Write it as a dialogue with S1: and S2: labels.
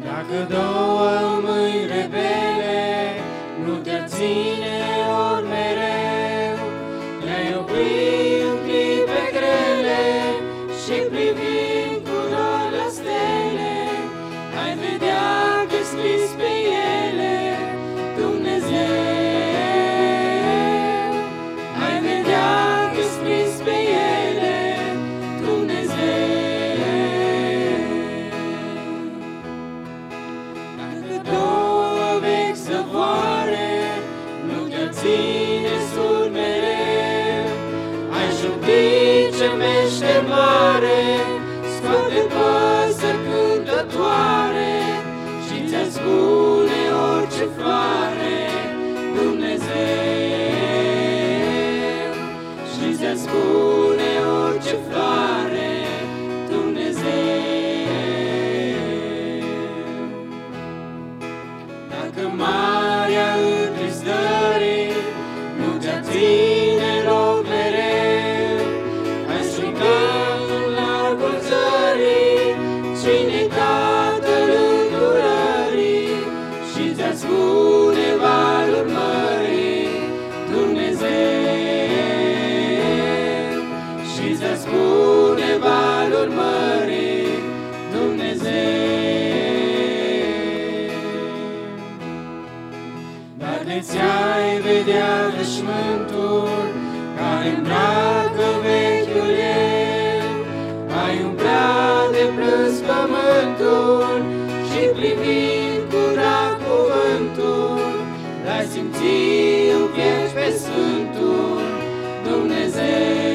S1: Dacă două mâini rebele nu te-ar ține ori mereu, le-ai opri în clipe grele și privind cu dor la stele, ai vedea că scris pe ele Dumnezeu. Ai vedea că scris pe ele Dumnezeu. Dacă două vechi zăvoare nu te ține sus mereu, ai șopti ce meșter mare, scoate păsări cântătoare și ți-ar spune orice floare Dumnezeu. Și ți-ar spune orice floare Dumnezeu. Dacă marea întristării nu te-ar ține loc mereu, ai striga în largul țării, cine-i Tatăl îndurării, și ți-ar spune valuri mării Dumnezeu. Și ți-ar spune valuri mării Dumnezeu. Dacă ți-ai vedea veșmântul care îmbracă vechiul eu, ai umplea de plâns pământul și privind cu drag cuvântul, l-ai simți în piept pe Sfântul Dumnezeu.